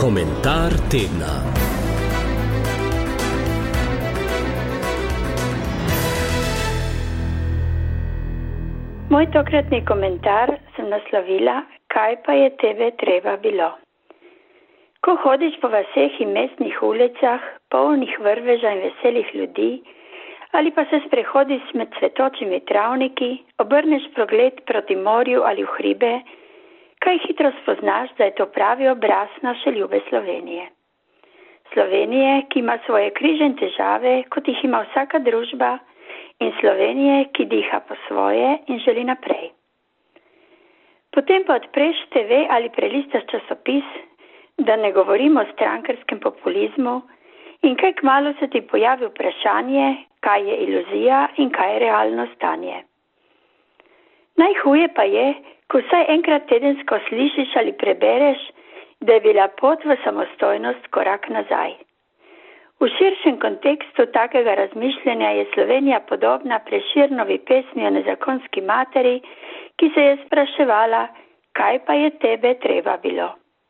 Komentar tedna. Moj tokratni komentar sem naslovila, kaj pa je tebe treba bilo. Ko hodiš po vaseh in mestnih ulicah, polnih vrveža in veselih ljudi, ali pa se sprehodiš med cvetočimi travniki, obrneš pogled proti morju ali v hribe, kaj hitro spoznaš, da je to pravi obraz naše ljube Slovenije. Slovenije, ki ima svoje križe in težave, kot jih ima vsaka družba, in Slovenije, ki diha po svoje in želi naprej. Potem pa odpreš TV ali prelistaš časopis, da ne govorimo o strankarskem populizmu, in kaj kmalu se ti pojavi vprašanje, kaj je iluzija in kaj je realno stanje. Najhuje pa je, ko vsaj enkrat tedensko slišiš ali prebereš, da je bila pot v samostojnost korak nazaj. V širšem kontekstu takega razmišljanja je Slovenija podobna Prešernovi pesmi o nezakonski materi, ki se je spraševala, kaj pa je tebe treba bilo.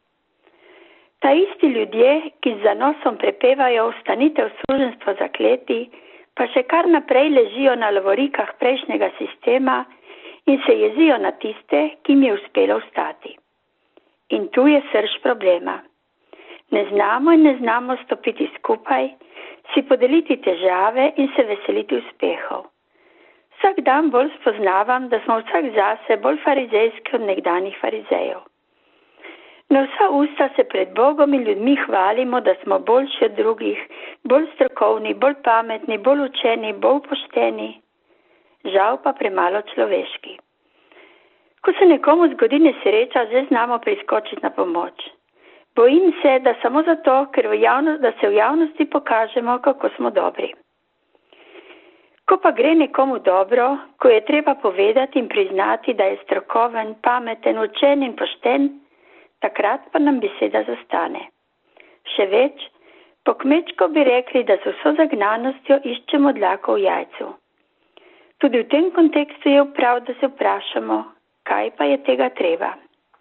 Ta isti ljudje, ki z zanosom prepevajo ustanitev suženjstva za kleti, pa še kar naprej ležijo na lovorikah prejšnjega sistema in se jezijo na tiste, ki jim je uspelo vstati. In tu je srž problema. Ne znamo stopiti skupaj, si podeliti težave in se veseliti uspehov. Vsak dan bolj spoznavam, da smo vsak zase bolj farizejski od nekdanjih farizejev. Na vsa usta se pred Bogom in ljudmi hvalimo, da smo boljši od drugih, bolj strokovni, bolj pametni, bolj učeni, bolj pošteni, žal pa premalo človeški. Ko se nekomu zgodi nesreča, že znamo priskočiti na pomoč. Bojim se, da samo zato, ker da se v javnosti pokažemo, kako smo dobri. Ko pa gre nekomu dobro, ko je treba povedati in priznati, da je strokoven, pameten, učen in pošten, takrat pa nam beseda zastane. Še več, po kmečko bi rekli, da z vso zagnanostjo iščemo dlako v jajcu. Tudi v tem kontekstu je prav, da se vprašamo, kaj pa je tega treba.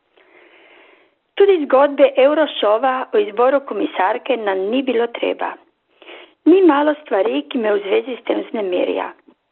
Tudi zgodbe Eurošova o izboru komisarke nam ni bilo treba. Ni malo stvari, ki me v zvezi s tem vznemirja.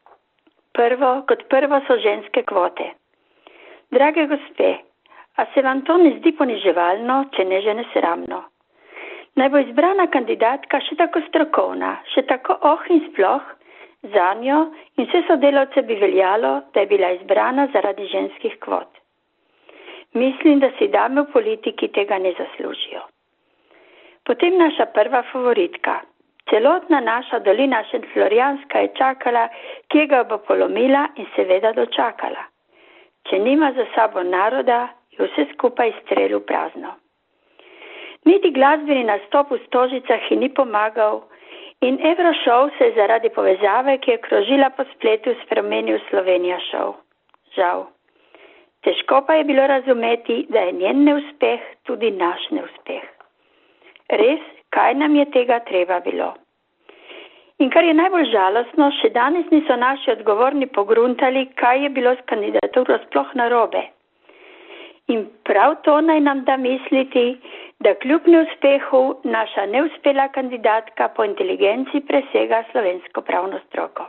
Kot prvo so ženske kvote. Drage gospe, a se vam to ne zdi poniževalno, če ne že nesramno? Naj bo izbrana kandidatka še tako strokovna, še tako in sploh, zanjo in vse sodelavce bi veljalo, da je bila izbrana zaradi ženskih kvot. Mislim, da si dame v politiki tega ne zaslužijo. Potem naša prva favoritka. Celotna naša dolina Šentflorjanska je čakala, kje ga bo polomila in seveda dočakala. Če nima za sabo naroda, je vse skupaj strel v prazno. Niti glasbeni nastop v Stožicah ji ni pomagal in Eurošov se je zaradi povezave, ki je krožila po spletu, spremenil Slovenija šov. Žal. Težko pa je bilo razumeti, da je njen neuspeh tudi naš neuspeh. Res, kaj nam je tega treba bilo? In kar je najbolj žalostno, še danes niso naši odgovorni pogruntali, kaj je bilo s kandidaturo sploh narobe. In prav to naj nam da misliti, da kljub neuspehu naša neuspela kandidatka po inteligenci presega slovensko pravno stroko.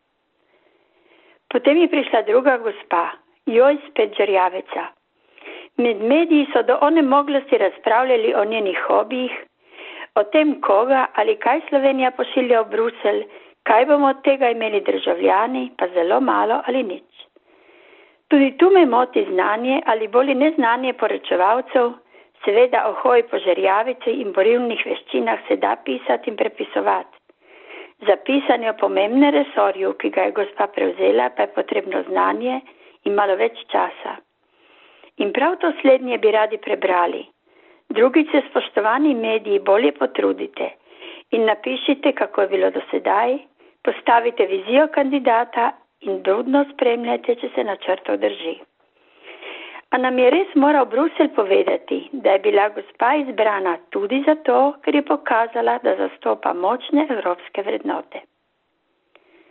Potem je prišla druga gospa, joj spet Žerjaveca. Med mediji so do onemoglosti razpravljali o njenih hobijih, o tem koga ali kaj Slovenija pošilja v Bruselj, kaj bomo od tega imeli državljani, pa zelo malo ali nič. Tudi tu me moti znanje ali bolj neznanje poročevalcev, seveda o hoji po Žerjavici in borilnih veščinah se da pisati in prepisovati. Za pisanje o pomembnem resorju, ki ga je gospa prevzela, pa je potrebno znanje in malo več časa. In prav to slednje bi radi prebrali. Drugič se, spoštovani mediji, bolje potrudite in napišite, kako je bilo do sedaj, postavite vizijo kandidata in budno spremljajte, če se načrtov drži. A nam je res moral Bruselj povedati, da je bila gospa izbrana tudi zato, ker je pokazala, da zastopa močne evropske vrednote.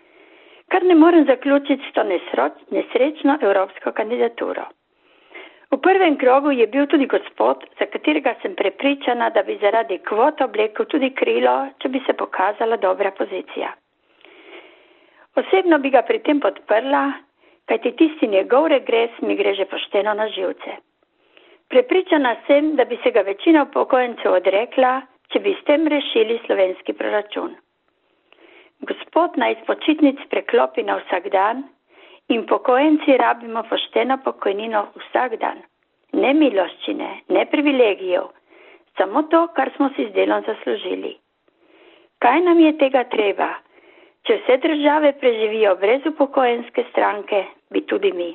Kar ne morem zaključiti s to nesrečno evropsko kandidaturo. V prvem krogu je bil tudi gospod, za katerega sem prepričana, da bi zaradi kvot oblekel tudi krilo, če bi se pokazala dobra pozicija. Osebno bi ga pri tem podprla, kajti tisti njegov regres mi gre že pošteno na živce. Prepričana sem, da bi se ga večina upokojencev odrekla, če bi s tem rešili slovenski proračun. Gospod naj iz počitnic preklopi na vsak dan in upokojenci rabimo pošteno pokojnino vsak dan. Ne miloščine, ne privilegijev, samo to, kar smo si z delom zaslužili. Kaj nam je tega treba? Če vse države preživijo brez upokojenske stranke, bi tudi mi.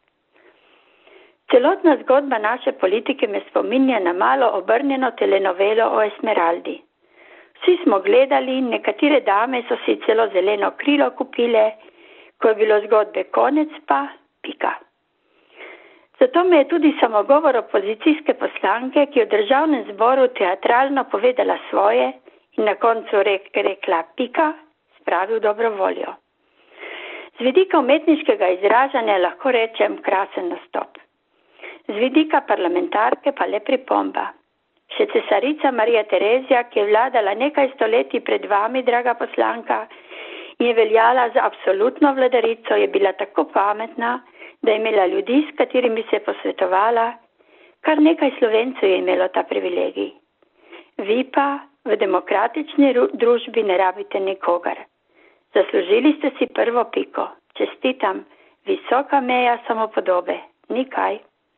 Celotna zgodba naše politike me spominja na malo obrnjeno telenovelo o Esmeraldi. Vsi smo gledali, nekatere dame so si celo zeleno krilo kupile, ko je bilo zgodbe konec pa pika. Zato me je tudi samogovor opozicijske poslanke, ki je v državnem zboru teatralno povedala svoje in na koncu rekla pika, spravil dobro voljo. Z vidika umetniškega izražanja lahko rečem krasen nastop. Z vidika parlamentarke pa le pripomba. Še cesarica Marija Terezija, ki je vladala nekaj stoletij pred vami, draga poslanka, in je veljala za absolutno vladarico, je bila tako pametna, da je imela ljudi, s katerimi se je posvetovala, kar nekaj Slovencev je imelo ta privilegij. Vi pa v demokratični družbi ne rabite nikogar. Zaslužili ste si prvo piko. Čestitam, visoka meja samopodobe. Nikaj.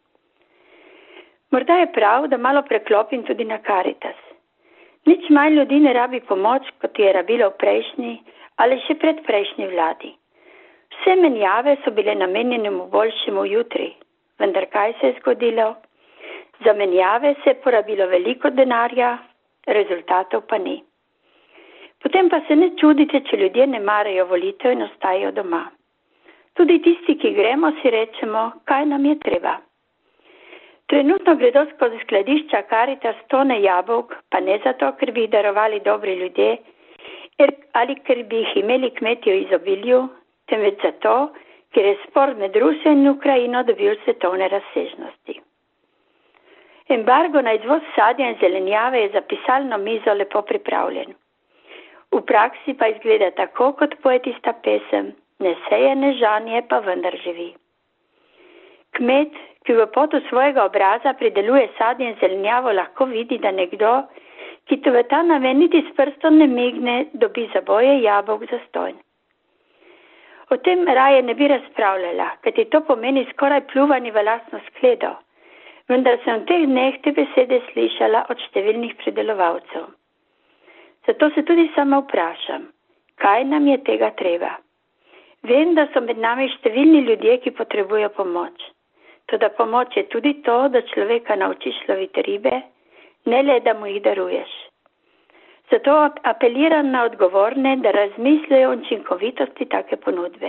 Morda je prav, da malo preklopim tudi na Karitas. Nič manj ljudi ne rabi pomoč, kot je rabilo v prejšnji ali še predprejšnji vladi. Vse menjave so bile namenjene boljšemu jutri, vendar kaj se je zgodilo? Za menjave se je porabilo veliko denarja, rezultatov pa ni. Potem pa se ne čudite, če ljudje ne marajo volitev in ostajajo doma. Tudi tisti, ki gremo, si rečemo, kaj nam je treba. Trenutno gredo skozi skladišča Karitas tone jabolk, pa ne zato, ker bi jih darovali dobri ljudje ali ker bi jih imeli kmetje v izobilju, temveč zato, ker je spor med Rusijo in Ukrajino dobil svetovne razsežnosti. Embargo na izvoz sadja in zelenjave je za pisalno mizo lepo pripravljen. V praksi pa izgleda tako, kot poetista pesem, ne seje, ne žanje, pa vendar živi. Kmet, ki v potu svojega obraza prideluje sadje in zelenjavo, lahko vidi, da nekdo, ki to v ta namen niti s prstom ne migne, dobi za boje jabolk zastonj. O tem raje ne bi razpravljala, kajti to pomeni skoraj pljuvanje v lastno skledo, vendar sem v teh dneh te besede slišala od številnih pridelovalcev. Zato se tudi sama vprašam, kaj nam je tega treba. Vem, da so med nami številni ljudje, ki potrebujejo pomoč. Toda pomoč je tudi to, da človeka naučiš loviti ribe, ne le, da mu jih daruješ. Zato apeliram na odgovorne, da razmislijo o učinkovitosti take ponudbe.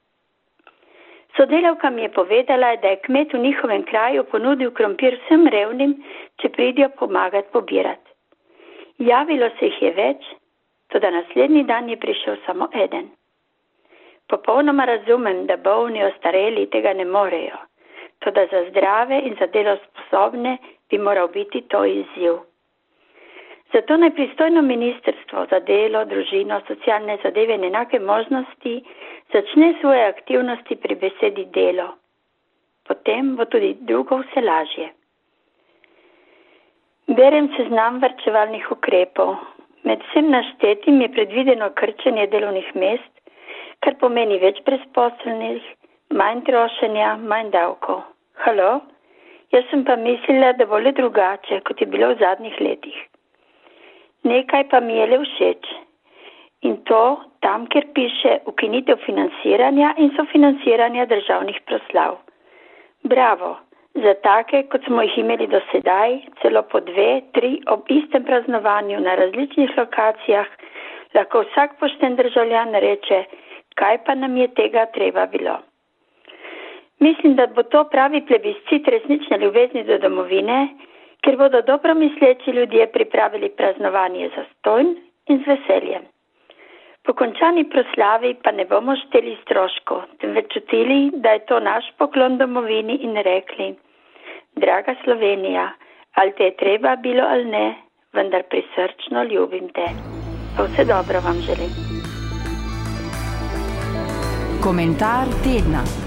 Sodelavka mi je povedala, da je kmet v njihovem kraju ponudil krompir vsem revnim, če pridijo pomagati pobirati. Javilo se jih je več, toda naslednji dan je prišel samo eden. Popolnoma razumem, da bolni ostareli tega ne morejo, toda za zdrave in za delo sposobne bi moral biti to izziv. Zato naj pristojno ministrstvo za delo, družino, socialne zadeve in enake možnosti začne svoje aktivnosti pri besedi delo. Potem bo tudi drugo vse lažje. Berem seznam varčevalnih ukrepov. Med vsem naštetim je predvideno krčenje delovnih mest, kar pomeni več brezposelnih, manj trošenja, manj davkov. Halo? Jaz sem pa mislila, da bo le drugače, kot je bilo v zadnjih letih. Nekaj pa mi je le všeč. In to tam, kjer piše ukinitev financiranja in sofinanciranja državnih proslav. Bravo, za take, kot smo jih imeli do sedaj, celo po 2, 3 ob istem praznovanju na različnih lokacijah, lahko vsak pošten državljan reče, kaj pa nam je tega treba bilo. Mislim, da bo to pravi plebiscit resnične ljubezni do domovine, ker bodo dobro misleči ljudje pripravili praznovanje zastonj in z veseljem. Po končani proslavi pa ne bomo šteli stroškov, temveč čutili, da je to naš poklon domovini in rekli, Draga Slovenija, ali te je treba bilo ali ne, vendar prisrčno ljubim te. Vse dobro vam želim. Komentar tedna.